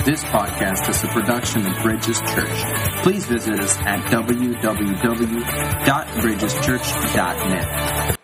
This podcast is a production of Bridges Church. Please visit us at www.bridgeschurch.net.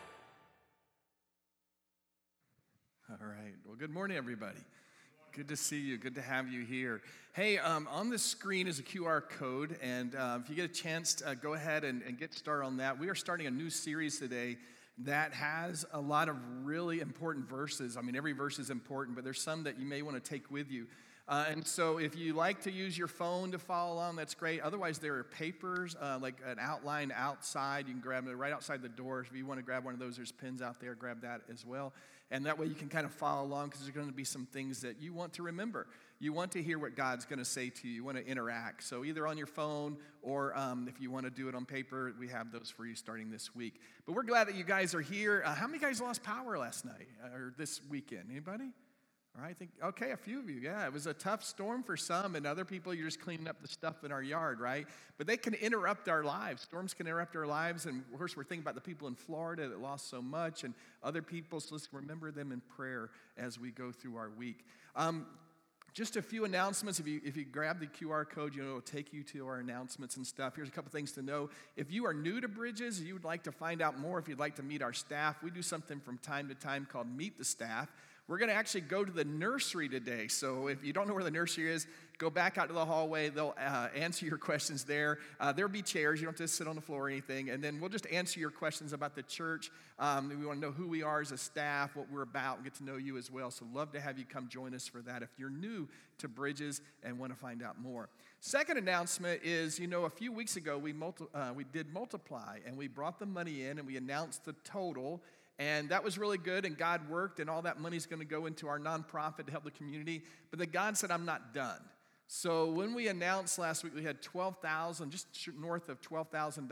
All right. Well, good morning, everybody. Good to see you. Good to have you here. Hey, on the screen is a QR code, and if you get a chance, go ahead and get started on that. We are starting a new series today that has a lot of really important verses. I mean, every verse is important, but there's some that you may want to take with you. And so if you like to use your phone to follow along, that's great. Otherwise, there are papers, like an outline outside. You can grab it right outside the door. If you want to grab one of those, there's pens out there. Grab that as well. And that way you can kind of follow along because there's going to be some things that you want to remember. You want to hear what God's going to say to you. You want to interact. So either on your phone or if you want to do it on paper, we have those for you starting this week. But we're glad that you guys are here. How many guys lost power last night or this weekend? Anybody? All right, a few of you, yeah. It was a tough storm for some, and other people, you're just cleaning up the stuff in our yard, right? But they can interrupt our lives. Storms can interrupt our lives, and of course, we're thinking about the people in Florida that lost so much, and other people, so let's remember them in prayer as we go through our week. Just a few announcements. If you grab the QR code, it'll take you to our announcements and stuff. Here's a couple things to know. If you are new to Bridges, you would like to find out more, if you'd like to meet our staff, we do something from time to time called Meet the Staff. We're going to actually go to the nursery today. So if you don't know where the nursery is, go back out to the hallway. They'll answer your questions there. There'll be chairs. You don't have to sit on the floor or anything. And then we'll just answer your questions about the church. We want to know who we are as a staff, what we're about, and get to know you as well. So love to have you come join us for that if you're new to Bridges and want to find out more. Second announcement is, a few weeks ago we did Multiply, and we brought the money in, and we announced the total. And that was really good, and God worked, and all that money's going to go into our nonprofit to help the community. But then God said, I'm not done. So when we announced last week, we had $12,000, just north of $12,000.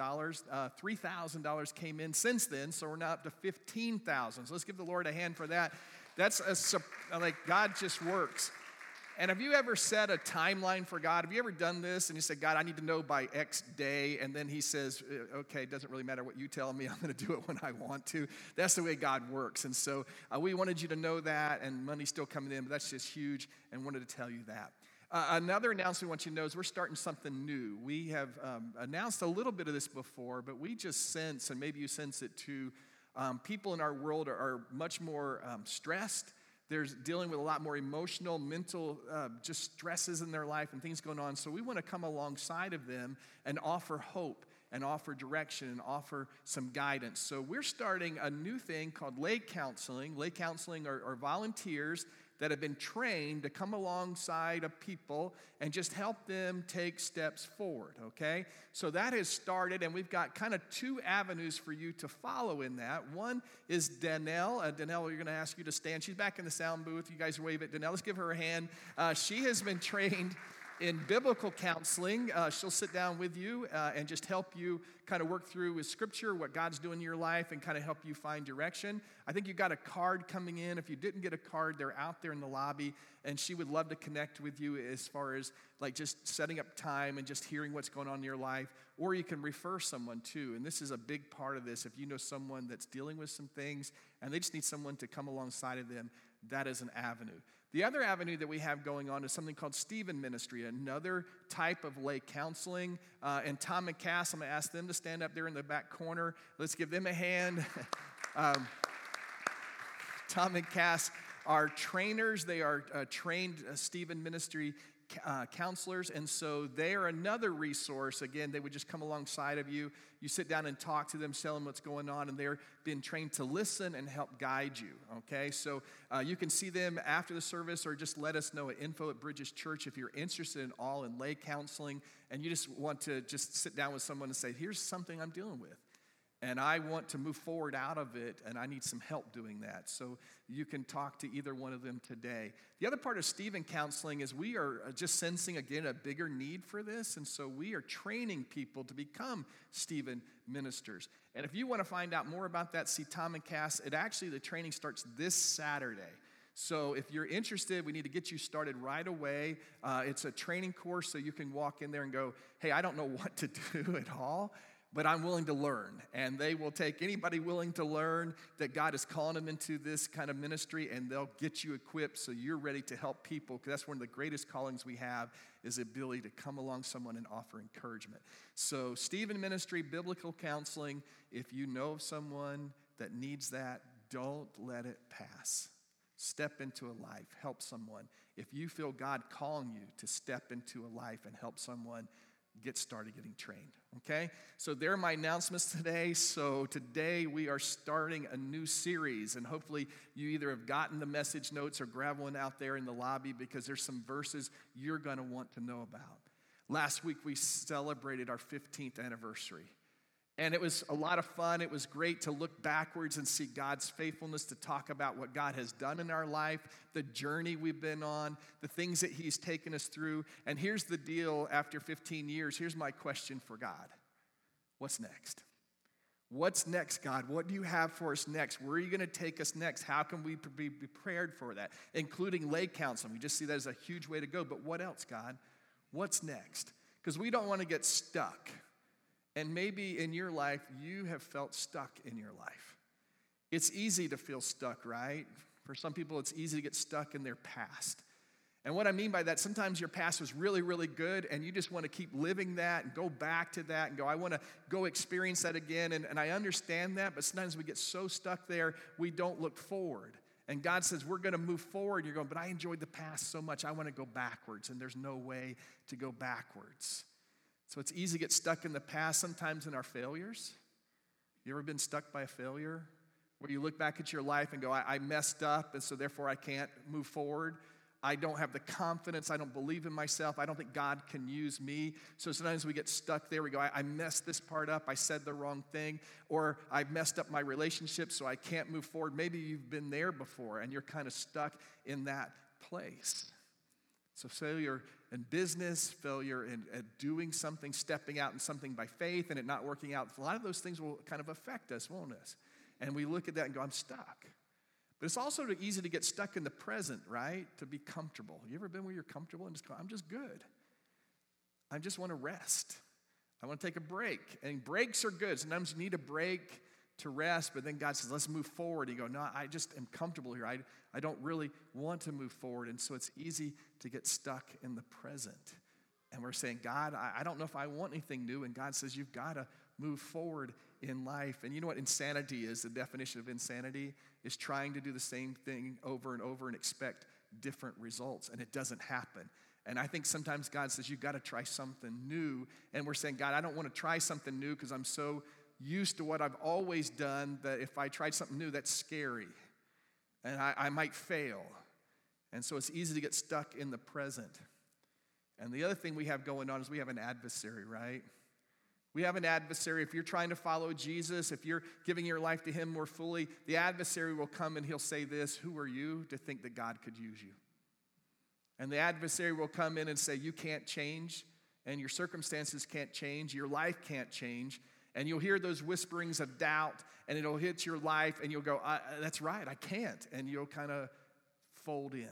$3,000 came in since then, so we're now up to $15,000. So let's give the Lord a hand for that. That's God just works. And have you ever set a timeline for God? Have you ever done this and you said, God, I need to know by X day, and then he says, okay, it doesn't really matter what you tell me, I'm going to do it when I want to. That's the way God works. And so we wanted you to know that, and money's still coming in, but that's just huge, and wanted to tell you that. Another announcement we want you to know is we're starting something new. We have announced a little bit of this before, but we just sense, and maybe you sense it too, people in our world are much more stressed. They're dealing with a lot more emotional, mental, just stresses in their life and things going on. So we want to come alongside of them and offer hope and offer direction and offer some guidance. So we're starting a new thing called Lay Counseling. Lay Counseling are volunteers that have been trained to come alongside of people and just help them take steps forward, okay? So that has started, and we've got kind of two avenues for you to follow in that. One is Danelle. Danelle, we're going to ask you to stand. She's back in the sound booth. You guys wave at Danelle. Let's give her a hand. She has been trained in biblical counseling. She'll sit down with you and just help you kind of work through with Scripture, what God's doing in your life, and kind of help you find direction. I think you got a card coming in. If you didn't get a card, they're out there in the lobby, and she would love to connect with you as far as like just setting up time and just hearing what's going on in your life. Or you can refer someone too, and this is a big part of this. If you know someone that's dealing with some things and they just need someone to come alongside of them, that is an avenue. The other avenue that we have going on is something called Stephen Ministry, another type of lay counseling. And Tom and Cass, I'm going to ask them to stand up there in the back corner. Let's give them a hand. Tom and Cass are trainers. They are trained Stephen Ministry counselors, and so they are another resource. Again, they would just come alongside of you. You sit down and talk to them, tell them what's going on, and they're being trained to listen and help guide you, okay? So you can see them after the service, or just let us know at info@Bridges Church if you're interested in lay counseling, and you just want to just sit down with someone and say, here's something I'm dealing with, and I want to move forward out of it, and I need some help doing that. So you can talk to either one of them today. The other part of Stephen Counseling is we are just sensing, again, a bigger need for this, and so we are training people to become Stephen ministers. And if you want to find out more about that, see Tom and Cass. The training starts this Saturday. So if you're interested, we need to get you started right away. It's a training course, so you can walk in there and go, hey, I don't know what to do at all. but I'm willing to learn. And they will take anybody willing to learn that God is calling them into this kind of ministry, and they'll get you equipped so you're ready to help people, because that's one of the greatest callings we have, is the ability to come along someone and offer encouragement. So Stephen Ministry, biblical counseling, if you know of someone that needs that, don't let it pass. Step into a life, help someone. If you feel God calling you to step into a life and help someone, get started getting trained, okay? So there are my announcements today. So today we are starting a new series, and hopefully you either have gotten the message notes or grab one out there in the lobby, because there's some verses you're going to want to know about. Last week we celebrated our 15th anniversary, and it was a lot of fun. It was great to look backwards and see God's faithfulness, to talk about what God has done in our life, the journey we've been on, the things that he's taken us through. And here's the deal, after 15 years, here's my question for God. What's next? What's next, God? What do you have for us next? Where are you going to take us next? How can we be prepared for that? Including lay counseling. We just see that as a huge way to go. But what else, God? What's next? Because we don't want to get stuck. And maybe in your life, you have felt stuck in your life. It's easy to feel stuck, right? For some people, it's easy to get stuck in their past. And what I mean by that, sometimes your past was really, really good, and you just want to keep living that and go back to that and go, I want to go experience that again. And I understand that, but sometimes we get so stuck there, we don't look forward. And God says, we're going to move forward. You're going, but I enjoyed the past so much, I want to go backwards, and there's no way to go backwards. So it's easy to get stuck in the past, sometimes in our failures. You ever been stuck by a failure? Where you look back at your life and go, I messed up, and so therefore I can't move forward. I don't have the confidence. I don't believe in myself. I don't think God can use me. So sometimes we get stuck there. We go, I messed this part up. I said the wrong thing. Or I messed up my relationship, so I can't move forward. Maybe you've been there before, and you're kind of stuck in that place. So failure in business, failure in doing something, stepping out in something by faith, and it not working out. A lot of those things will kind of affect us, won't it? And we look at that and go, I'm stuck. But it's also easy to get stuck in the present, right? To be comfortable. You ever been where you're comfortable and just go, I'm just good. I just want to rest. I want to take a break. And breaks are good. Sometimes you need a break to rest, but then God says, let's move forward. You go, no, I just am comfortable here. I don't really want to move forward. And so it's easy to get stuck in the present. And we're saying, God, I don't know if I want anything new. And God says, you've got to move forward in life. And you know what insanity is? The definition of insanity is trying to do the same thing over and over and expect different results. And it doesn't happen. And I think sometimes God says, you've got to try something new. And we're saying, God, I don't want to try something new because I'm so used to what I've always done that if I tried something new, that's scary. And I might fail. And so it's easy to get stuck in the present. And the other thing we have going on is we have an adversary, right? We have an adversary. If you're trying to follow Jesus, if you're giving your life to him more fully, the adversary will come and he'll say this, who are you to think that God could use you? And the adversary will come in and say, you can't change, and your circumstances can't change, your life can't change. And you'll hear those whisperings of doubt, and it'll hit your life, and you'll go, that's right, I can't. And you'll kind of fold in.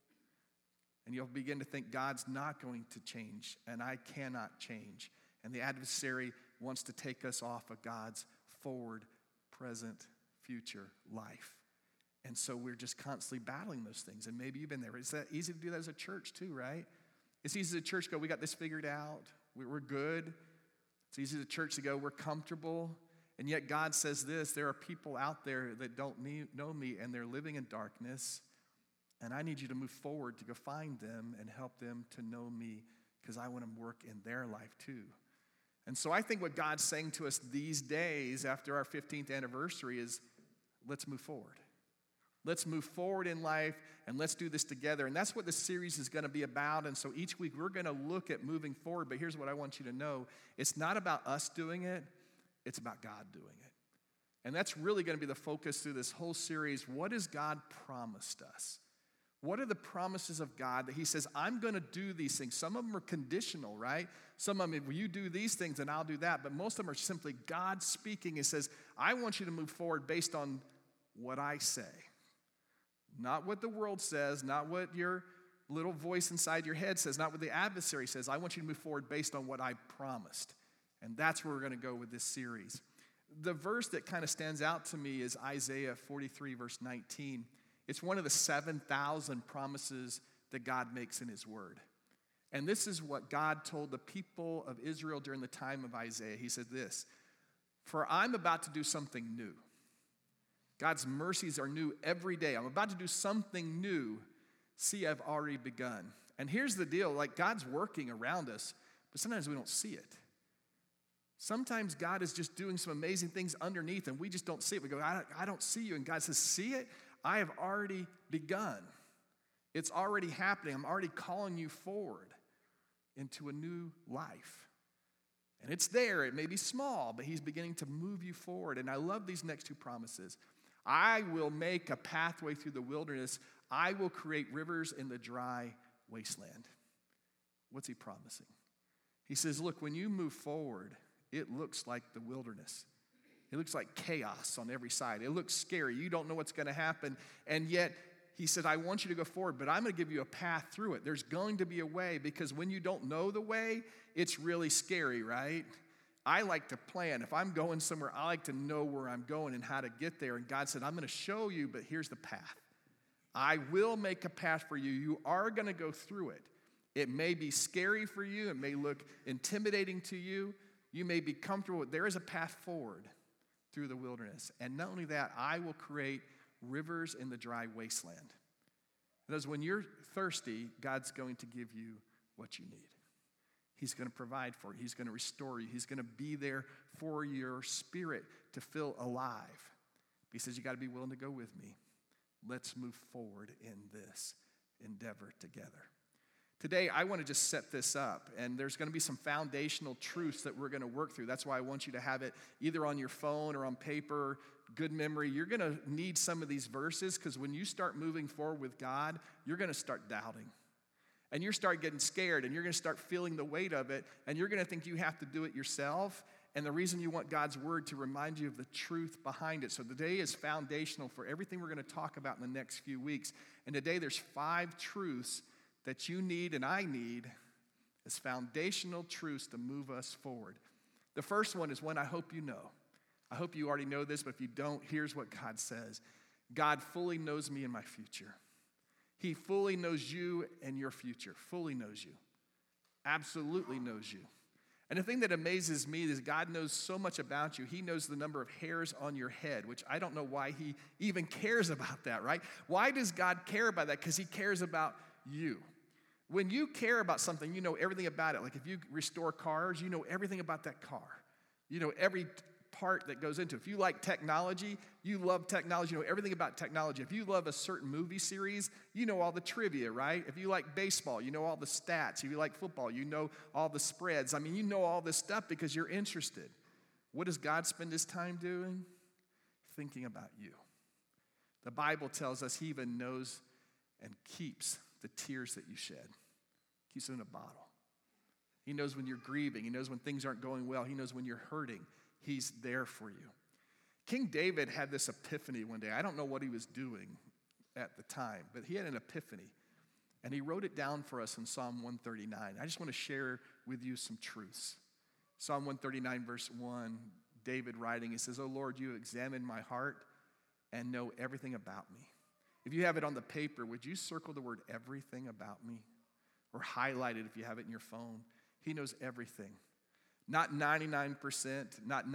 And you'll begin to think God's not going to change, and I cannot change. And the adversary wants to take us off of God's forward, present, future life. And so we're just constantly battling those things. And maybe you've been there. It's that easy to do that as a church too, right? It's easy as a church to go, we got this figured out. We're good. It's easy as a church to go, we're comfortable. And yet God says this, there are people out there that don't know me, and they're living in darkness. And I need you to move forward to go find them and help them to know me, because I want to work in their life too. And so I think what God's saying to us these days after our 15th anniversary is, let's move forward. Let's move forward in life, and let's do this together. And that's what this series is going to be about. And so each week we're going to look at moving forward. But here's what I want you to know. It's not about us doing it. It's about God doing it. And that's really going to be the focus through this whole series. What has God promised us? What are the promises of God that he says, I'm going to do these things? Some of them are conditional, right? Some of them, if you do these things, then I'll do that. But most of them are simply God speaking. He says, I want you to move forward based on what I say. Not what the world says, not what your little voice inside your head says, not what the adversary says. I want you to move forward based on what I promised. And that's where we're going to go with this series. The verse that kind of stands out to me is Isaiah 43, verse 19. It's one of the 7,000 promises that God makes in his word. And this is what God told the people of Israel during the time of Isaiah. He said this, "For I'm about to do something new. God's mercies are new every day. I'm about to do something new. See, I've already begun." And here's the deal, like God's working around us, but sometimes we don't see it. Sometimes God is just doing some amazing things underneath and we just don't see it. We go, I don't see you. And God says, see it? I have already begun. It's already happening. I'm already calling you forward into a new life. And it's there. It may be small, but he's beginning to move you forward. And I love these next two promises. I will make a pathway through the wilderness. I will create rivers in the dry wasteland. What's he promising? He says, look, when you move forward, it looks like the wilderness. It looks like chaos on every side. It looks scary. You don't know what's going to happen. And yet, he said, I want you to go forward, but I'm going to give you a path through it. There's going to be a way, because when you don't know the way, it's really scary, right? I like to plan. If I'm going somewhere, I like to know where I'm going and how to get there. And God said, I'm going to show you, but here's the path. I will make a path for you. You are going to go through it. It may be scary for you. It may look intimidating to you. You may be comfortable, but there is a path forward through the wilderness. And not only that, I will create rivers in the dry wasteland. Because when you're thirsty, God's going to give you what you need. He's going to provide for you. He's going to restore you. He's going to be there for your spirit to feel alive. He says, you got to be willing to go with me. Let's move forward in this endeavor together. Today, I want to just set this up, and there's going to be some foundational truths that we're going to work through. That's why I want you to have it either on your phone or on paper, good memory. You're going to need some of these verses, because when you start moving forward with God, you're going to start doubting. And you start getting scared, and you're going to start feeling the weight of it, and you're going to think you have to do it yourself. And the reason you want God's word to remind you of the truth behind it. So today is foundational for everything we're going to talk about in the next few weeks. And today there's 5 truths that you need and I need as foundational truths to move us forward. The first one is one I hope you know. I hope you already know this, but if you don't, here's what God says. God fully knows me and my future. He fully knows you and your future. Fully knows you. Absolutely knows you. And the thing that amazes me is God knows so much about you. He knows the number of hairs on your head, which I don't know why he even cares about that, right? Why does God care about that? Because he cares about you. When you care about something, you know everything about it. Like if you restore cars, you know everything about that car. You know every part that goes into it. If you like technology, you love technology, you know everything about technology. If you love a certain movie series, you know all the trivia, right? If you like baseball, you know all the stats. If you like football, you know all the spreads. I mean, you know all this stuff because you're interested. What does God spend his time doing? Thinking about you. The Bible tells us he even knows and keeps the tears that you shed. Keeps them in a bottle. He knows when you're grieving. He knows when things aren't going well. He knows when you're hurting. He's there for you. King David had this epiphany one day. I don't know what he was doing at the time, but he had an epiphany. And he wrote it down for us in Psalm 139. I just want to share with you some truths. Psalm 139, verse 1, David writing, he says, "O Lord, you examine my heart and know everything about me." If you have it on the paper, would you circle the word everything about me? Or highlight it if you have it in your phone. He knows everything. Not 99%, not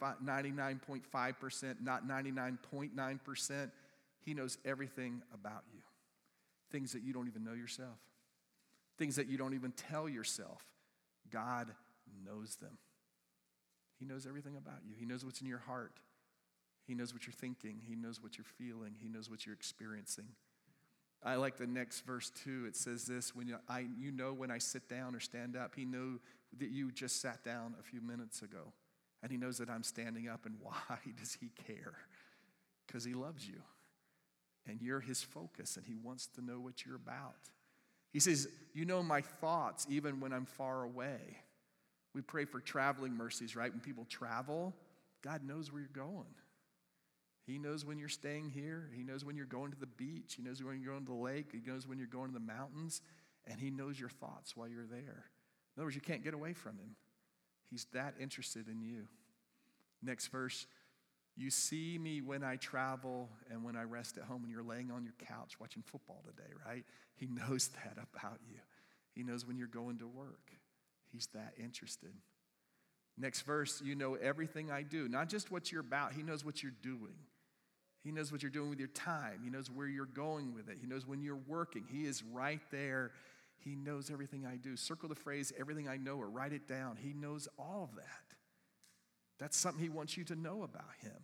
99.5%, not 99.9%. He knows everything about you. Things that you don't even know yourself. Things that you don't even tell yourself. God knows them. He knows everything about you. He knows what's in your heart. He knows what you're thinking. He knows what you're feeling. He knows what you're experiencing. I like the next verse too. It says this, when you know when I sit down or stand up. He knows that you just sat down a few minutes ago. And he knows that I'm standing up. And why does he care? Because he loves you. And you're his focus. And he wants to know what you're about. He says, you know my thoughts even when I'm far away. We pray for traveling mercies, right? When people travel, God knows where you're going. He knows when you're staying here. He knows when you're going to the beach. He knows when you're going to the lake. He knows when you're going to the mountains. And he knows your thoughts while you're there. In other words, you can't get away from him. He's that interested in you. Next verse, you see me when I travel and when I rest at home, when you're laying on your couch watching football today, right? He knows that about you. He knows when you're going to work. He's that interested. Next verse, you know everything I do, not just what you're about. He knows what you're doing. He knows what you're doing with your time. He knows where you're going with it. He knows when you're working. He is right there. He knows everything I do. Circle the phrase, everything I know, or write it down. He knows all of that. That's something he wants you to know about him.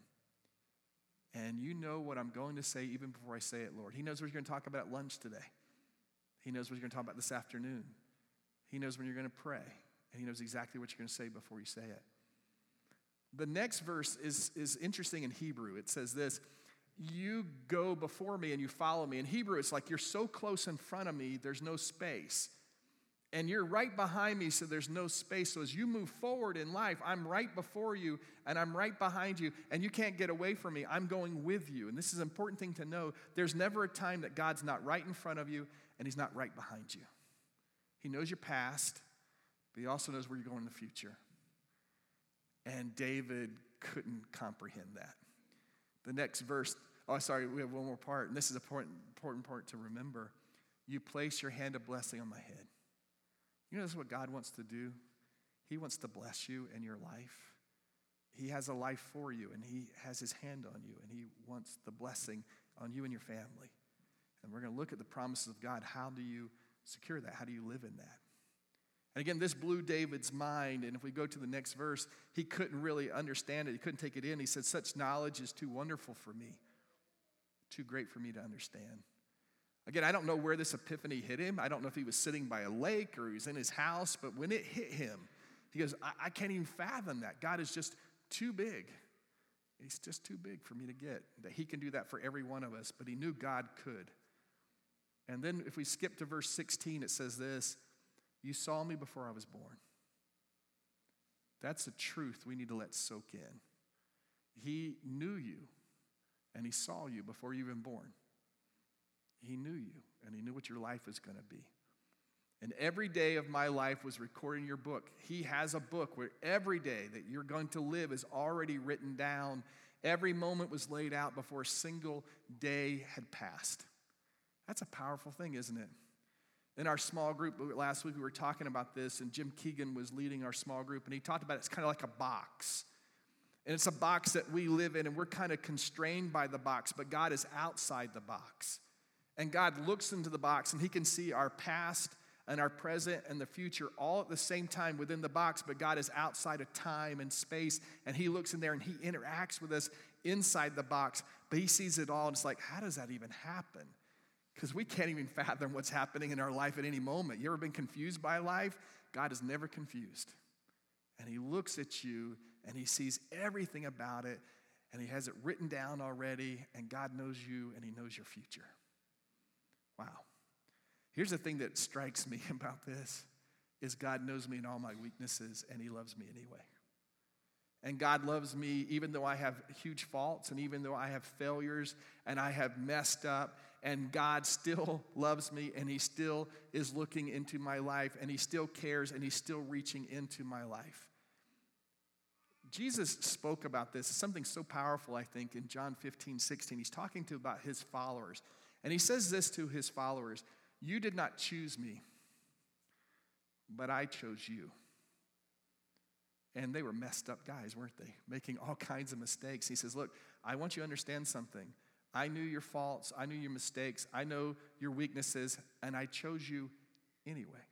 And you know what I'm going to say even before I say it, Lord. He knows what you're going to talk about at lunch today. He knows what you're going to talk about this afternoon. He knows when you're going to pray. And he knows exactly what you're going to say before you say it. The next verse is interesting in Hebrew. It says this, you go before me and you follow me. In Hebrew, it's like you're so close in front of me, there's no space. And you're right behind me, so there's no space. So as you move forward in life, I'm right before you and I'm right behind you, and you can't get away from me. I'm going with you. And this is an important thing to know. There's never a time that God's not right in front of you and he's not right behind you. He knows your past, but he also knows where you're going in the future. And David couldn't comprehend that. The next verse, we have one more part, and this is an important part to remember. You place your hand of blessing on my head. You know, this is what God wants to do. He wants to bless you in your life. He has a life for you, and he has his hand on you, and he wants the blessing on you and your family. And we're going to look at the promises of God. How do you secure that? How do you live in that? And again, this blew David's mind, and if we go to the next verse, he couldn't really understand it. He couldn't take it in. He said, such knowledge is too wonderful for me, too great for me to understand. Again, I don't know where this epiphany hit him. I don't know if he was sitting by a lake or he was in his house, but when it hit him, he goes, I can't even fathom that. God is just too big. He's just too big for me to get, that he can do that for every one of us, but he knew God could. And then if we skip to verse 16, it says this, you saw me before I was born. That's a truth we need to let soak in. He knew you, and he saw you before you were even born. He knew you, and he knew what your life was going to be. And every day of my life was recorded in your book. He has a book where every day that you're going to live is already written down. Every moment was laid out before a single day had passed. That's a powerful thing, isn't it? In our small group last week, we were talking about this, and Jim Keegan was leading our small group, and he talked about it's kind of like a box. And it's a box that we live in, and we're kind of constrained by the box, but God is outside the box. And God looks into the box, and he can see our past and our present and the future all at the same time within the box, but God is outside of time and space, and he looks in there, and he interacts with us inside the box, but he sees it all, and it's like, how does that even happen? Because we can't even fathom what's happening in our life at any moment. You ever been confused by life? God is never confused. And he looks at you, and he sees everything about it, and he has it written down already, and God knows you, and he knows your future. Wow. Here's the thing that strikes me about this, is God knows me in all my weaknesses, and he loves me anyway. And God loves me even though I have huge faults, and even though I have failures, and I have messed up, and God still loves me, and he still is looking into my life, and he still cares, and he's still reaching into my life. Jesus spoke about this, something so powerful, I think, in John 15:16. He's talking about his followers. And he says this to his followers, you did not choose me, but I chose you. And they were messed up guys, weren't they? Making all kinds of mistakes. He says, look, I want you to understand something. I knew your faults. I knew your mistakes. I know your weaknesses, and I chose you anyway.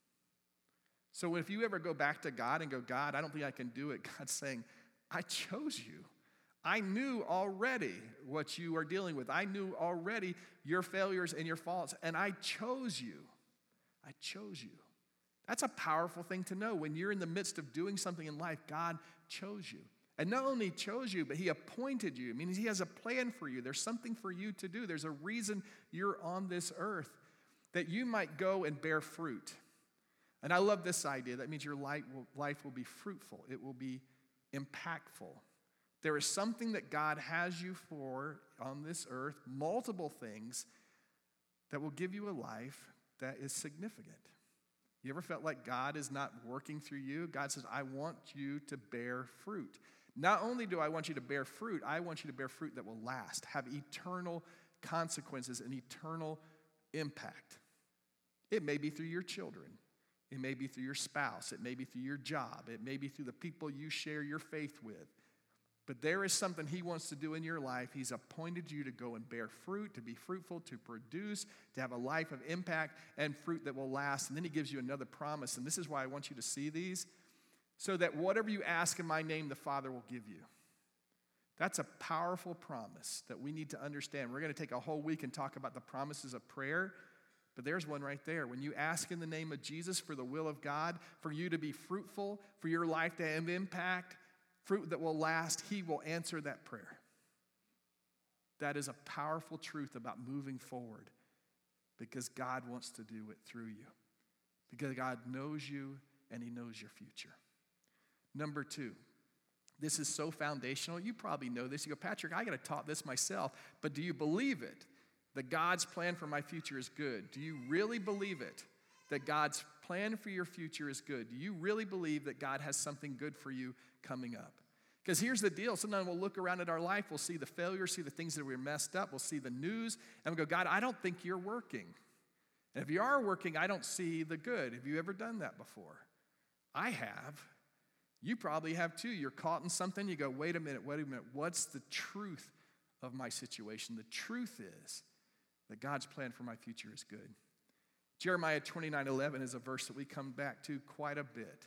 So if you ever go back to God and go, God, I don't think I can do it, God's saying, I chose you. I knew already what you are dealing with. I knew already your failures and your faults, and I chose you. I chose you. That's a powerful thing to know. When you're in the midst of doing something in life, God chose you. And not only chose you, but he appointed you. It means he has a plan for you. There's something for you to do. There's a reason you're on this earth, that you might go and bear fruit. And I love this idea. That means your life will be fruitful. It will be impactful. There is something that God has you for on this earth, multiple things that will give you a life that is significant. You ever felt like God is not working through you? God says, I want you to bear fruit. Not only do I want you to bear fruit, I want you to bear fruit that will last, have eternal consequences and eternal impact. It may be through your children. It may be through your spouse. It may be through your job. It may be through the people you share your faith with. But there is something he wants to do in your life. He's appointed you to go and bear fruit, to be fruitful, to produce, to have a life of impact and fruit that will last. And then he gives you another promise. And this is why I want you to see these. So that whatever you ask in my name, the Father will give you. That's a powerful promise that we need to understand. We're going to take a whole week and talk about the promises of prayer. But there's one right there. When you ask in the name of Jesus for the will of God, for you to be fruitful, for your life to have impact, fruit that will last, he will answer that prayer. That is a powerful truth about moving forward because God wants to do it through you. Because God knows you and he knows your future. Number 2, this is so foundational. You probably know this. You go, Patrick, I got to taught this myself, but do you believe it? That God's plan for my future is good. Do you really believe it? That God's plan for your future is good. Do you really believe that God has something good for you coming up? Because here's the deal. Sometimes we'll look around at our life, we'll see the failure, see the things that we're messed up, we'll see the news, and we'll go, God, I don't think you're working. And if you are working, I don't see the good. Have you ever done that before? I have. You probably have too. You're caught in something, you go, wait a minute, what's the truth of my situation? The truth is that God's plan for my future is good. Jeremiah 29:11 is a verse that we come back to quite a bit.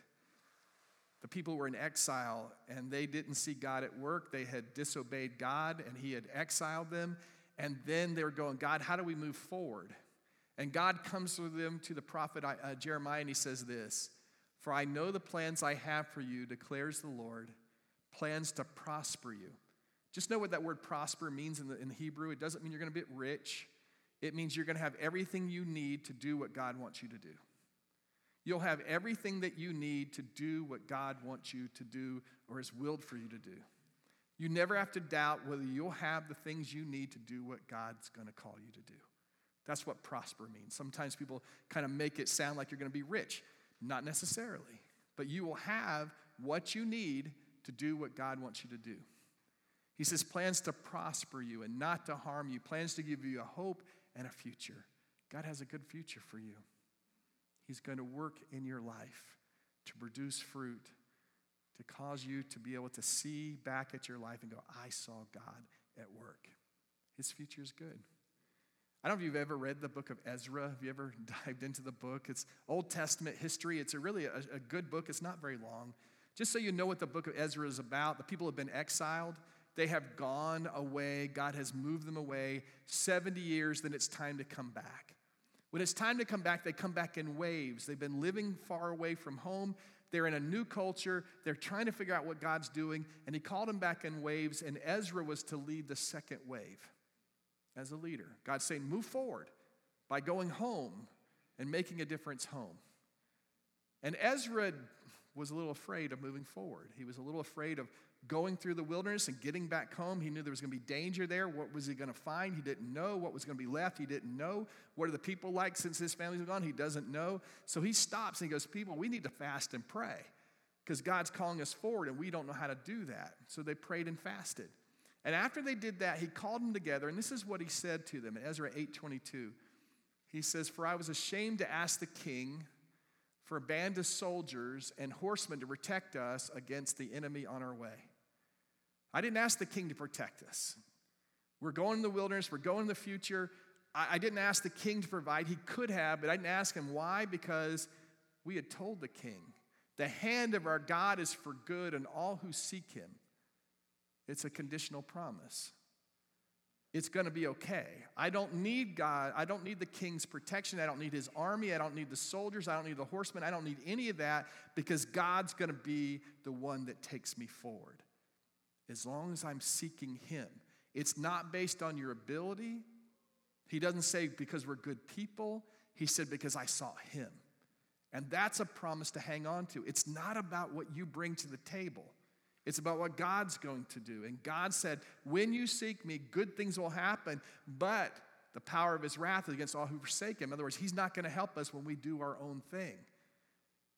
The people were in exile, and they didn't see God at work. They had disobeyed God, and he had exiled them. And then they were going, God, how do we move forward? And God comes to them, to the prophet Jeremiah, and he says this, for I know the plans I have for you, declares the Lord, plans to prosper you. Just know what that word prosper means in Hebrew. It doesn't mean you're going to be rich. It means you're going to have everything you need to do what God wants you to do. You'll have everything that you need to do what God wants you to do or has willed for you to do. You never have to doubt whether you'll have the things you need to do what God's going to call you to do. That's what prosper means. Sometimes people kind of make it sound like you're going to be rich. Not necessarily. But you will have what you need to do what God wants you to do. He says plans to prosper you and not to harm you. Plans to give you a hope and a future. God has a good future for you. He's going to work in your life to produce fruit, to cause you to be able to see back at your life and go, I saw God at work. His future is good. I don't know if you've ever read the book of Ezra. Have you ever dived into the book? It's Old Testament history. It's really a good book. It's not very long. Just so you know what the book of Ezra is about, the people have been exiled. They have gone away. God has moved them away 70 years, then it's time to come back. When it's time to come back, they come back in waves. They've been living far away from home. They're in a new culture. They're trying to figure out what God's doing, and he called them back in waves, and Ezra was to lead the second wave as a leader. God's saying, move forward by going home and making a difference home. And Ezra was a little afraid of moving forward. He was a little afraid of going through the wilderness and getting back home. He knew there was going to be danger there. What was he going to find? He didn't know. What was going to be left? He didn't know. What are the people like since his family's gone? He doesn't know. So he stops and he goes, people, we need to fast and pray because God's calling us forward and we don't know how to do that. So they prayed and fasted. And after they did that, he called them together, and this is what he said to them in Ezra 8:22. He says, for I was ashamed to ask the king for a band of soldiers and horsemen to protect us against the enemy on our way. I didn't ask the king to protect us. We're going in the wilderness. We're going in the future. I didn't ask the king to provide. He could have, but I didn't ask him. Why? Because we had told the king, the hand of our God is for good and all who seek him. It's a conditional promise. It's going to be okay. I don't need God. I don't need the king's protection. I don't need his army. I don't need the soldiers. I don't need the horsemen. I don't need any of that because God's going to be the one that takes me forward. As long as I'm seeking him. It's not based on your ability. He doesn't say because we're good people. He said because I sought him. And that's a promise to hang on to. It's not about what you bring to the table. It's about what God's going to do. And God said, when you seek me, good things will happen, but the power of his wrath is against all who forsake him. In other words, he's not going to help us when we do our own thing.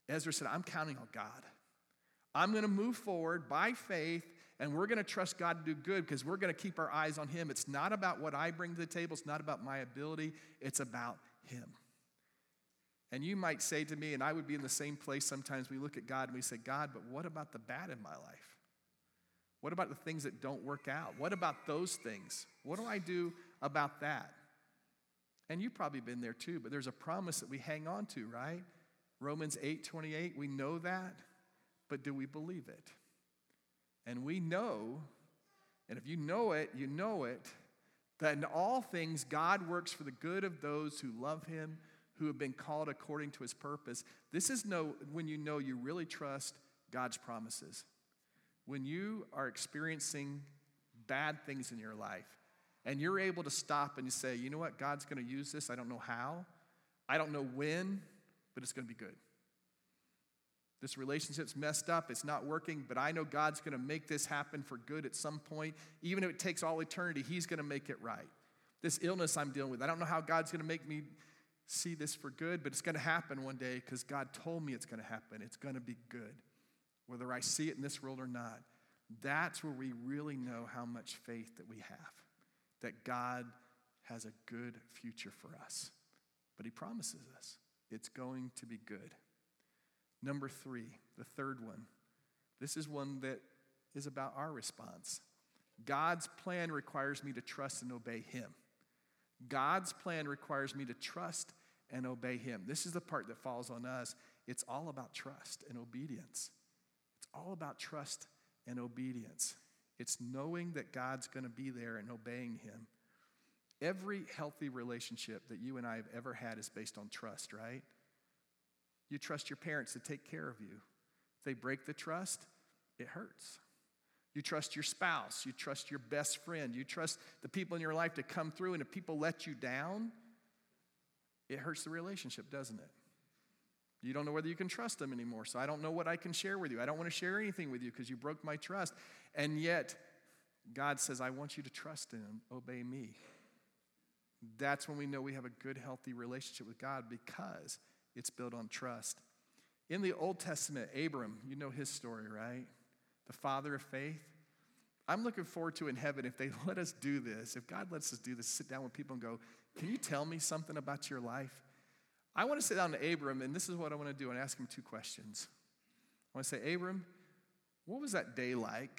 Ezra said, I'm counting on God. I'm going to move forward by faith, and we're going to trust God to do good because we're going to keep our eyes on him. It's not about what I bring to the table. It's not about my ability. It's about him. And you might say to me, and I would be in the same place sometimes, we look at God and we say, God, but what about the bad in my life? What about the things that don't work out? What about those things? What do I do about that? And you've probably been there too, but there's a promise that we hang on to, right? Romans 8:28, we know that, but do we believe it? And we know, and if you know it, that in all things God works for the good of those who love him, who have been called according to his purpose. This is when you know you really trust God's promises. When you are experiencing bad things in your life, and you're able to stop and you say, you know what, God's going to use this. I don't know how. I don't know when, but it's going to be good. This relationship's messed up. It's not working, but I know God's going to make this happen for good at some point. Even if it takes all eternity, he's going to make it right. This illness I'm dealing with, I don't know how God's going to make me see this for good, but it's going to happen one day because God told me it's going to happen. It's going to be good, whether I see it in this world or not. That's where we really know how much faith that we have, that God has a good future for us. But he promises us it's going to be good. Number 3, the third one. This is one that is about our response. God's plan requires me to trust and obey him. God's plan requires me to trust and obey him. This is the part that falls on us. It's all about trust and obedience. It's all about trust and obedience. It's knowing that God's going to be there and obeying him. Every healthy relationship that you and I have ever had is based on trust, right? You trust your parents to take care of you. If they break the trust, it hurts. You trust your spouse. You trust your best friend. You trust the people in your life to come through, and if people let you down, it hurts the relationship, doesn't it? You don't know whether you can trust them anymore, so I don't know what I can share with you. I don't want to share anything with you because you broke my trust. And yet, God says, I want you to trust and obey me. That's when we know we have a good, healthy relationship with God because it's built on trust. In the Old Testament, Abram, you know his story, right? The father of faith. I'm looking forward to in heaven if they let us do this, if God lets us do this, sit down with people and go, can you tell me something about your life? I want to sit down to Abram, and this is what I want to do, and ask him 2 questions. I want to say, Abram, what was that day like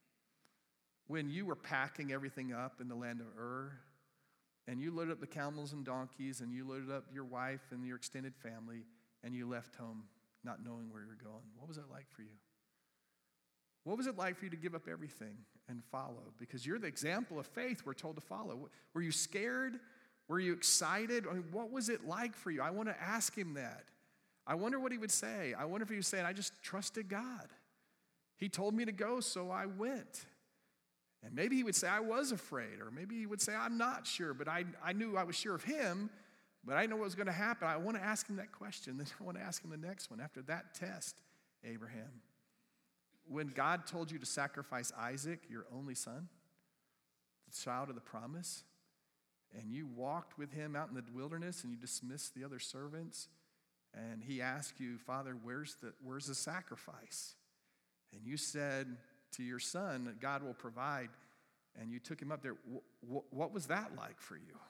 when you were packing everything up in the land of Ur, and you loaded up the camels and donkeys, and you loaded up your wife and your extended family, and you left home not knowing where you're going? What was that like for you? What was it like for you to give up everything and follow? Because you're the example of faith we're told to follow. Were you scared? Were you excited? I mean, what was it like for you? I want to ask him that. I wonder what he would say. I wonder if he was saying, I just trusted God. He told me to go, so I went. And maybe he would say, I was afraid. Or maybe he would say, I'm not sure, but I knew I was sure of him, but I didn't know what was going to happen. I want to ask him that question. Then I want to ask him the next one. After that test, Abraham, when God told you to sacrifice Isaac, your only son, the child of the promise, and you walked with him out in the wilderness and you dismissed the other servants, and he asked you, Father, where's the sacrifice? And you said to your son that God will provide, and you took him up there. What was that like for you?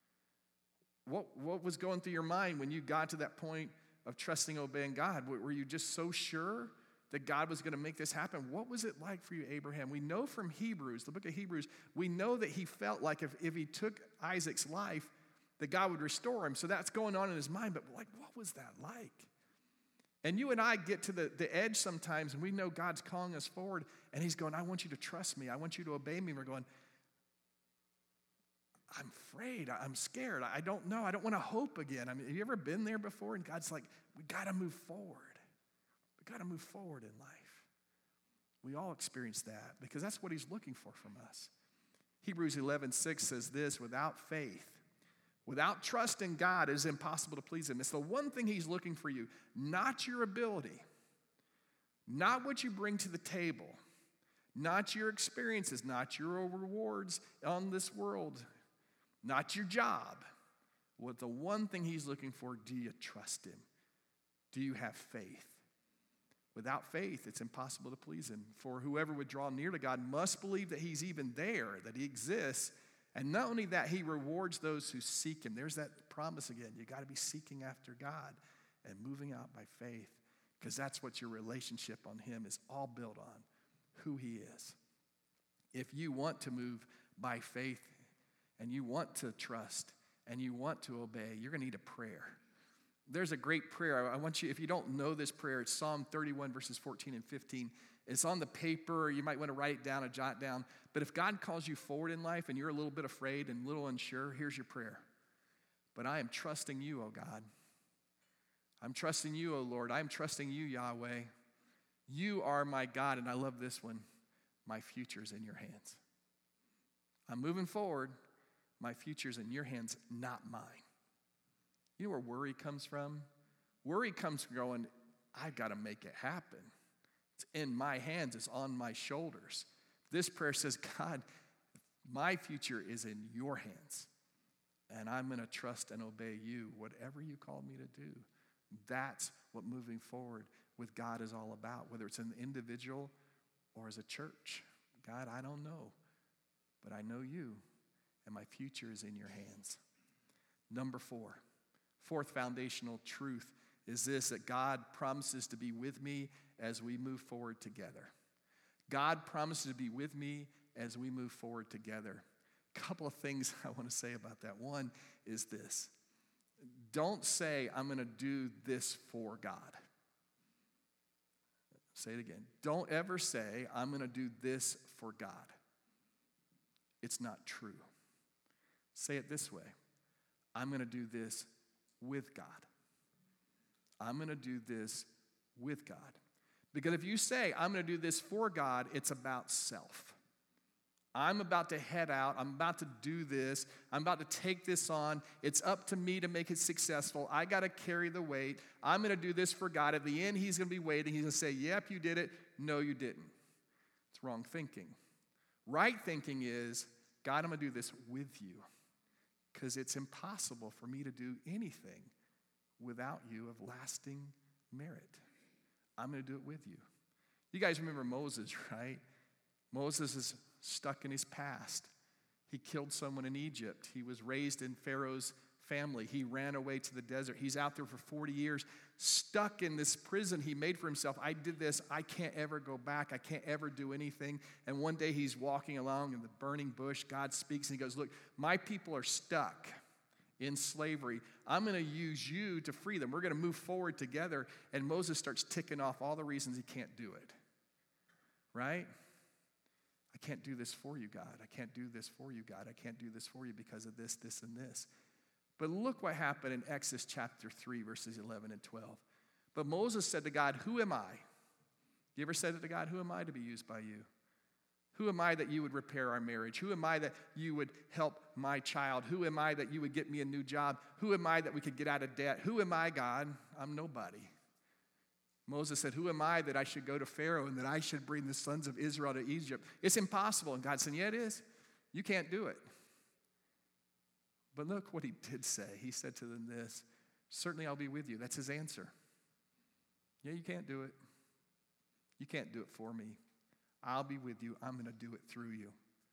What was going through your mind when you got to that point of trusting, obeying God? Were you just so sure that God was going to make this happen? What was it like for you, Abraham? We know from Hebrews, the book of Hebrews, we know that he felt like if he took Isaac's life, that God would restore him. So that's going on in his mind, but like, what was that like? And you and I get to the edge sometimes, and we know God's calling us forward, and he's going, I want you to trust me. I want you to obey me. And we're going, I'm afraid. I'm scared. I don't know. I don't want to hope again. I mean, have you ever been there before? And God's like, we got to move forward. We got to move forward in life. We all experience that because that's what he's looking for from us. Hebrews 11:6 says this, without faith, without trust in God, it is impossible to please him. It's the one thing he's looking for you, not your ability, not what you bring to the table, not your experiences, not your rewards on this world, not your job. What the one thing he's looking for, do you trust him? Do you have faith? Without faith, it's impossible to please him. For whoever would draw near to God must believe that he's even there, that he exists. And not only that, he rewards those who seek him. There's that promise again. You got to be seeking after God and moving out by faith, because that's what your relationship on him is all built on, who he is. If you want to move by faith and you want to trust and you want to obey, you're going to need a prayer. There's a great prayer. I want you, if you don't know this prayer, it's Psalm 31, verses 14 and 15. It's on the paper. You might want to write it down or jot it down. But if God calls you forward in life and you're a little bit afraid and a little unsure, here's your prayer. But I am trusting you, O God. I'm trusting you, O Lord. I'm trusting you, Yahweh. You are my God, and I love this one. My future's in your hands. I'm moving forward. My future's in your hands, not mine. You know where worry comes from? Worry comes from going, I've got to make it happen. It's in my hands. It's on my shoulders. This prayer says, God, my future is in your hands, and I'm going to trust and obey you, whatever you call me to do. That's what moving forward with God is all about, whether it's an individual or as a church. God, I don't know, but I know you, and my future is in your hands. Number 4. Fourth foundational truth is this, that God promises to be with me as we move forward together. God promises to be with me as we move forward together. A couple of things I want to say about that. One is this. Don't say, I'm going to do this for God. Say it again. Don't ever say, I'm going to do this for God. It's not true. Say it this way. I'm going to do this with God. I'm going to do this with God. Because if you say, I'm going to do this for God, it's about self. I'm about to head out. I'm about to do this. I'm about to take this on. It's up to me to make it successful. I got to carry the weight. I'm going to do this for God. At the end, he's going to be waiting. He's going to say, yep, you did it. No, you didn't. It's wrong thinking. Right thinking is, God, I'm going to do this with you, because it's impossible for me to do anything without you of lasting merit. I'm going to do it with you. You guys remember Moses, right? Moses is stuck in his past. He killed someone in Egypt. He was raised in Pharaoh's family. He ran away to the desert. He's out there for 40 years, stuck in this prison he made for himself. I did this. I can't ever go back. I can't ever do anything. And one day he's walking along in the burning bush. God speaks and he goes, look, my people are stuck in slavery. I'm going to use you to free them. We're going to move forward together. And Moses starts ticking off all the reasons he can't do it. Right? I can't do this for you, God. I can't do this for you, God. I can't do this for you because of this, this, and this. But look what happened in Exodus chapter 3, verses 11 and 12. But Moses said to God, who am I? You ever said it to God? Who am I to be used by you? Who am I that you would repair our marriage? Who am I that you would help my child? Who am I that you would get me a new job? Who am I that we could get out of debt? Who am I, God? I'm nobody. Moses said, who am I that I should go to Pharaoh and that I should bring the sons of Israel to Egypt? It's impossible. And God said, yeah, it is. You can't do it. But look what he did say. He said to them this, certainly I'll be with you. That's his answer. Yeah, you can't do it. You can't do it for me. I'll be with you. I'm going to do it through you.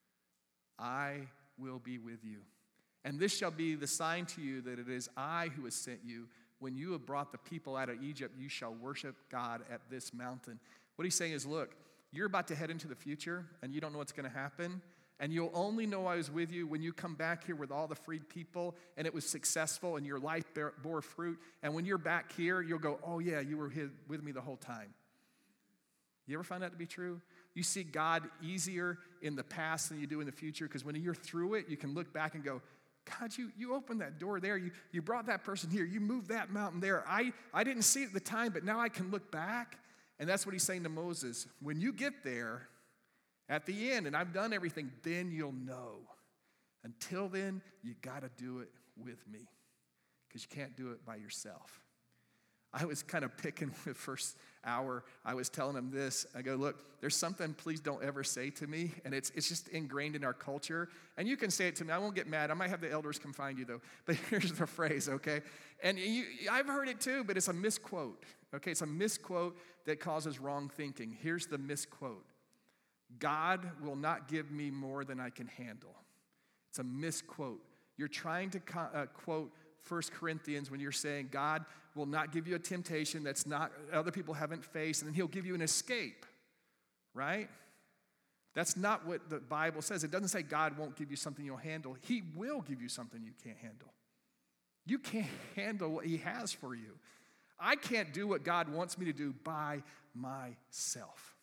I will be with you. And this shall be the sign to you that it is I who has sent you. When you have brought the people out of Egypt, you shall worship God at this mountain. What he's saying is, look, you're about to head into the future, and you don't know what's going to happen. And you'll only know I was with you when you come back here with all the freed people, and it was successful, and your life bore fruit. And when you're back here, you'll go, oh yeah, you were with me the whole time. You ever find that to be true? You see God easier in the past than you do in the future, because when you're through it, you can look back and go, God, you opened that door there. You brought that person here. You moved that mountain there. I didn't see it at the time, but now I can look back. And that's what he's saying to Moses. When you get there, at the end, and I've done everything, then you'll know. Until then, you got to do it with me, because you can't do it by yourself. I was kind of picking the first hour. I was telling him this. I go, look, there's something please don't ever say to me, and it's just ingrained in our culture. And you can say it to me. I won't get mad. I might have the elders come find you, though. But here's the phrase, okay? And I've heard it too, but it's a misquote, okay? It's a misquote that causes wrong thinking. Here's the misquote. God will not give me more than I can handle. It's a misquote. You're trying to quote 1 Corinthians when you're saying God will not give you a temptation that's not other people haven't faced, and then he'll give you an escape, right? That's not what the Bible says. It doesn't say God won't give you something you'll handle. He will give you something you can't handle. You can't handle what he has for you. I can't do what God wants me to do by myself.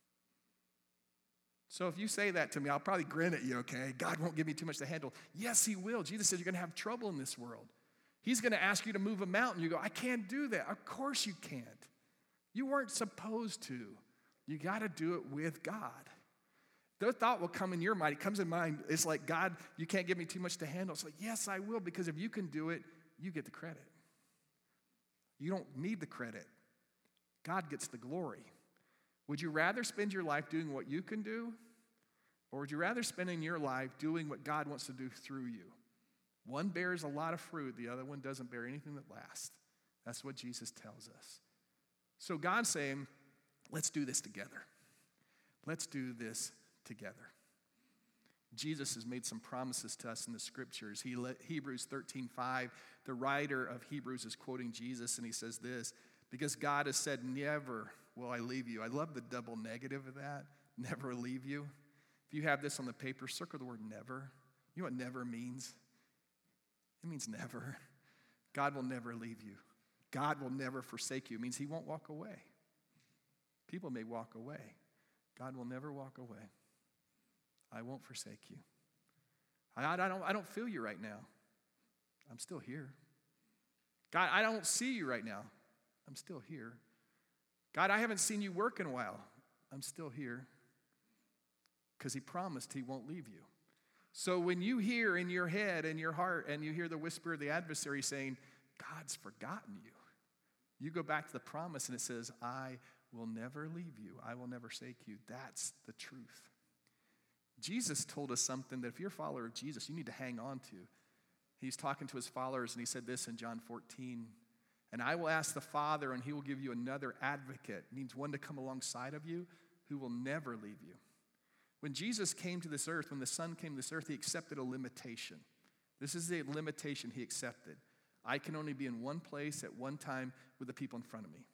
So if you say that to me, I'll probably grin at you, okay? God won't give me too much to handle. Yes, he will. Jesus said you're going to have trouble in this world. He's going to ask you to move a mountain. You go, I can't do that. Of course you can't. You weren't supposed to. You got to do it with God. The thought will come in your mind. It comes in mind. It's like, God, you can't give me too much to handle. It's like, yes, I will, because if you can do it, you get the credit. You don't need the credit. God gets the glory. Would you rather spend your life doing what you can do, or would you rather spend in your life doing what God wants to do through you? One bears a lot of fruit. The other one doesn't bear anything that lasts. That's what Jesus tells us. So God's saying, let's do this together. Let's do this together. Jesus has made some promises to us in the scriptures. Hebrews 13:5, the writer of Hebrews is quoting Jesus, and he says this, because God has said, never will I leave you. I love the double negative of that, never leave you. If you have this on the paper, circle the word never. You know what never means? It means never. God will never leave you. God will never forsake you. It means he won't walk away. People may walk away. God will never walk away. I won't forsake you. I don't feel you right now. I'm still here. God, I don't see you right now. I'm still here. God, I haven't seen you work in a while. I'm still here. Because he promised he won't leave you. So when you hear in your head and your heart and you hear the whisper of the adversary saying, God's forgotten you, you go back to the promise and it says, I will never leave you. I will never forsake you. That's the truth. Jesus told us something that if you're a follower of Jesus, you need to hang on to. He's talking to his followers and he said this in John 14, and I will ask the Father and he will give you another advocate. It means one to come alongside of you who will never leave you. When Jesus came to this earth, when the Son came to this earth, he accepted a limitation. This is the limitation he accepted. I can only be in one place at one time with the people in front of me.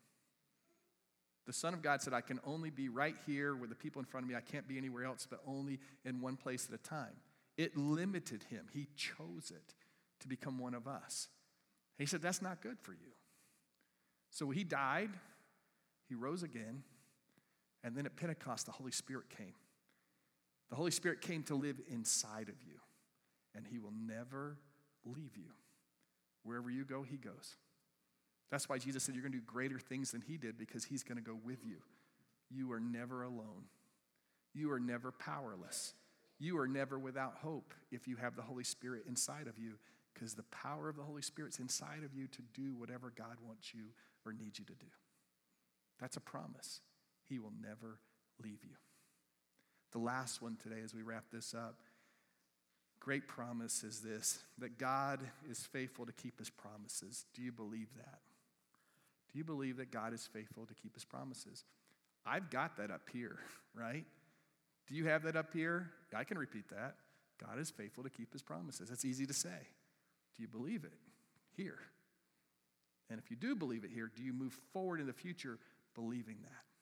The Son of God said, I can only be right here with the people in front of me. I can't be anywhere else, but only in one place at a time. It limited him. He chose it to become one of us. He said, that's not good for you. So he died, he rose again, and then at Pentecost, the Holy Spirit came. The Holy Spirit came to live inside of you, and he will never leave you. Wherever you go, he goes. That's why Jesus said you're going to do greater things than he did, because he's going to go with you. You are never alone. You are never powerless. You are never without hope if you have the Holy Spirit inside of you, because the power of the Holy Spirit's inside of you to do whatever God wants you or needs you to do. That's a promise. He will never leave you. The last one today as we wrap this up, great promise is this, that God is faithful to keep his promises. Do you believe that? Do you believe that God is faithful to keep his promises? I've got that up here, right? Do you have that up here? I can repeat that. God is faithful to keep his promises. That's easy to say. Do you believe it here? And if you do believe it here, do you move forward in the future believing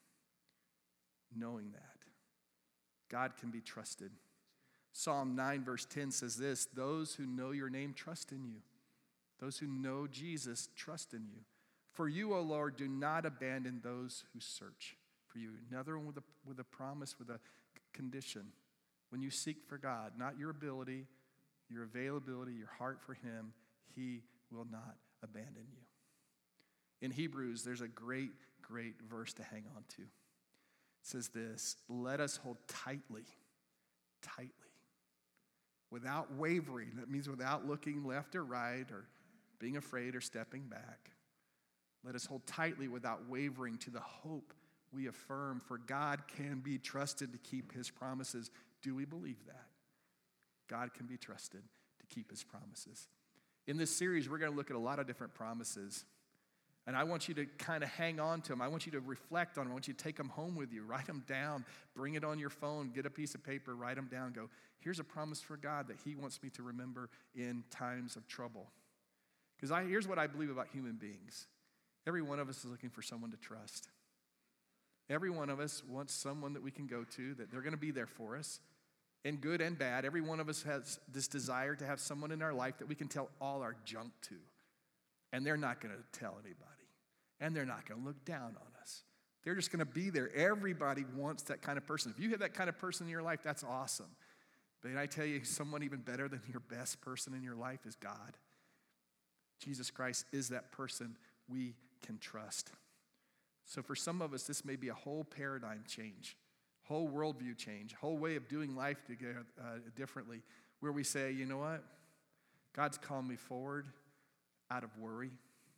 that? Knowing that. God can be trusted. Psalm 9 verse 10 says this, those who know your name trust in you. Those who know Jesus trust in you. For you, O Lord, do not abandon those who search for you. Another one with a promise, with a condition. When you seek for God, not your ability, your availability, your heart for him, he will not abandon you. In Hebrews, there's a great, great verse to hang on to. It says this, let us hold tightly, without wavering. That means without looking left or right or being afraid or stepping back. Let us hold tightly without wavering to the hope we affirm, for God can be trusted to keep his promises. Do we believe that? God can be trusted to keep his promises. In this series, we're going to look at a lot of different promises. And I want you to kind of hang on to them. I want you to reflect on them. I want you to take them home with you. Write them down. Bring it on your phone. Get a piece of paper. Write them down. Go, here's a promise for God that he wants me to remember in times of trouble. Because here's what I believe about human beings. Every one of us is looking for someone to trust. Every one of us wants someone that we can go to, that they're going to be there for us, in good and bad. Every one of us has this desire to have someone in our life that we can tell all our junk to. And they're not going to tell anybody. And they're not going to look down on us. They're just going to be there. Everybody wants that kind of person. If you have that kind of person in your life, that's awesome. But I tell you, someone even better than your best person in your life is God. Jesus Christ is that person we can trust. So for some of us, this may be a whole paradigm change, whole worldview change, whole way of doing life together differently, where we say, you know what? God's calling me forward out of worry.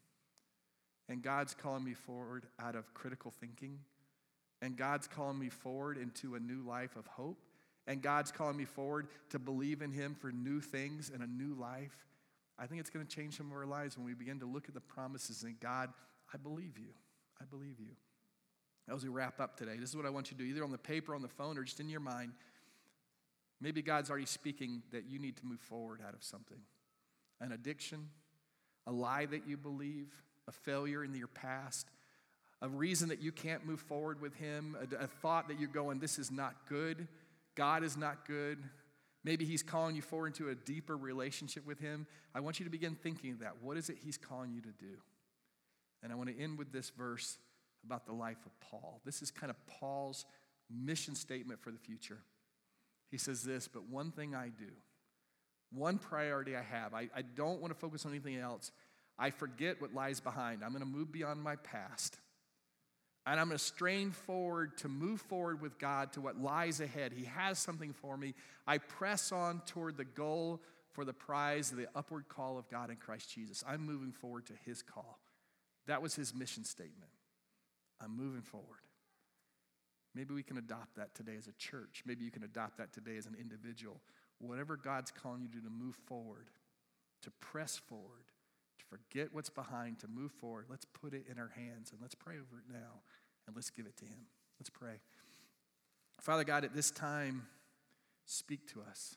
And God's calling me forward out of critical thinking. And God's calling me forward into a new life of hope. And God's calling me forward to believe in him for new things and a new life. I think it's going to change some of our lives when we begin to look at the promises and God, I believe you. I believe you. As we wrap up today, this is what I want you to do, either on the paper, on the phone, or just in your mind. Maybe God's already speaking that you need to move forward out of something. An addiction, a lie that you believe, a failure in your past, a reason that you can't move forward with him, a thought that you're going, this is not good, God is not good. Maybe he's calling you forward into a deeper relationship with him. I want you to begin thinking of that. What is it he's calling you to do? And I want to end with this verse about the life of Paul. This is kind of Paul's mission statement for the future. He says this, but one thing I do, one priority I have, I don't want to focus on anything else. I forget what lies behind. I'm going to move beyond my past. And I'm going to strain forward to move forward with God to what lies ahead. He has something for me. I press on toward the goal for the prize of the upward call of God in Christ Jesus. I'm moving forward to his call. That was his mission statement. I'm moving forward. Maybe we can adopt that today as a church. Maybe you can adopt that today as an individual. Whatever God's calling you to do, to move forward, to press forward, to forget what's behind, to move forward. Let's put it in our hands and let's pray over it now and let's give it to him. Let's pray. Father God, at this time, speak to us.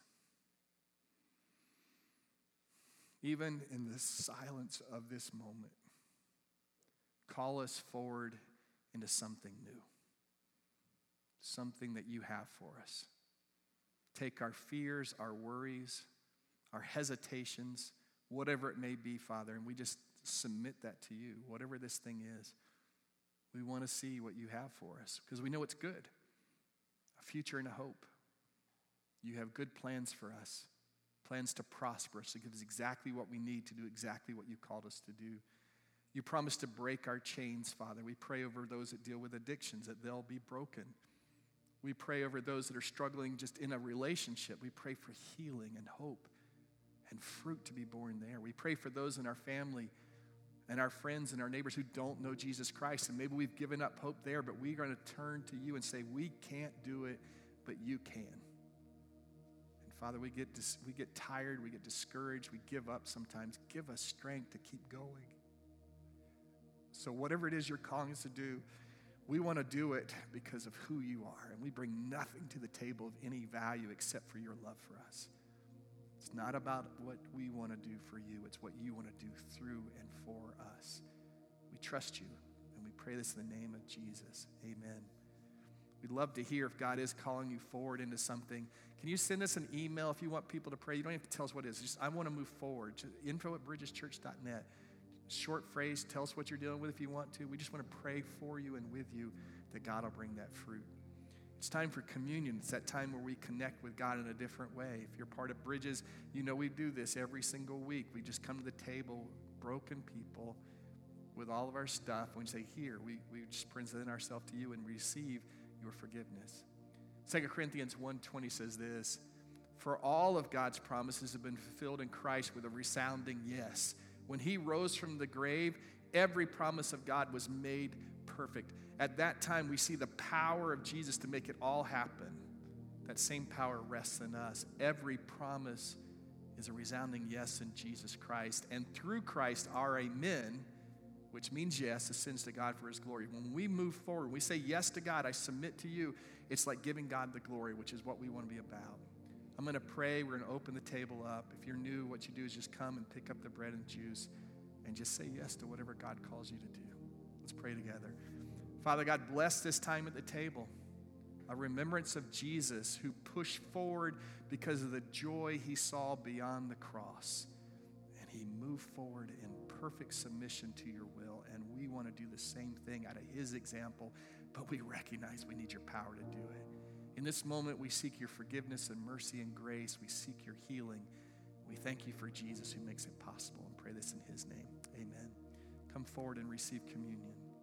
Even in the silence of this moment, call us forward into something new, something that you have for us. Take our fears, our worries, our hesitations, whatever it may be, Father, and we just submit that to you, whatever this thing is. We want to see what you have for us because we know it's good, a future and a hope. You have good plans for us, plans to prosper us, to give us exactly what we need to do exactly what you called us to do. You promised to break our chains, Father. We pray over those that deal with addictions, that they'll be broken. We pray over those that are struggling just in a relationship. We pray for healing and hope and fruit to be born there. We pray for those in our family and our friends and our neighbors who don't know Jesus Christ, and maybe we've given up hope there, but we're going to turn to you and say, we can't do it, but you can. And Father, we get tired, we get discouraged, we give up sometimes. Give us strength to keep going. So whatever it is you're calling us to do, we want to do it because of who you are, and we bring nothing to the table of any value except for your love for us. It's not about what we want to do for you. It's what you want to do through and for us. We trust you, and we pray this in the name of Jesus. Amen. We'd love to hear if God is calling you forward into something. Can you send us an email if you want people to pray? You don't have to tell us what it is. Just, I want to move forward. info@bridgeschurch.net. Short phrase, tell us what you're dealing with if you want to. We just want to pray for you and with you that God will bring that fruit. It's time for communion. It's that time where we connect with God in a different way. If you're part of Bridges, you know we do this every single week. We just come to the table, broken people, with all of our stuff. And we say, here, we just present ourselves to you and receive your forgiveness. 2 Corinthians 1:20 says this, for all of God's promises have been fulfilled in Christ with a resounding yes. When he rose from the grave, every promise of God was made perfect. At that time, we see the power of Jesus to make it all happen. That same power rests in us. Every promise is a resounding yes in Jesus Christ. And through Christ, our amen, which means yes, ascends to God for his glory. When we move forward, we say yes to God, I submit to you, it's like giving God the glory, which is what we want to be about. I'm going to pray. We're going to open the table up. If you're new, what you do is just come and pick up the bread and juice and just say yes to whatever God calls you to do. Let's pray together. Father God, bless this time at the table. A remembrance of Jesus who pushed forward because of the joy he saw beyond the cross. And he moved forward in perfect submission to your will. And we want to do the same thing out of his example, but we recognize we need your power to do it. In this moment, we seek your forgiveness and mercy and grace. We seek your healing. We thank you for Jesus who makes it possible, and pray this in his name. Amen. Come forward and receive communion.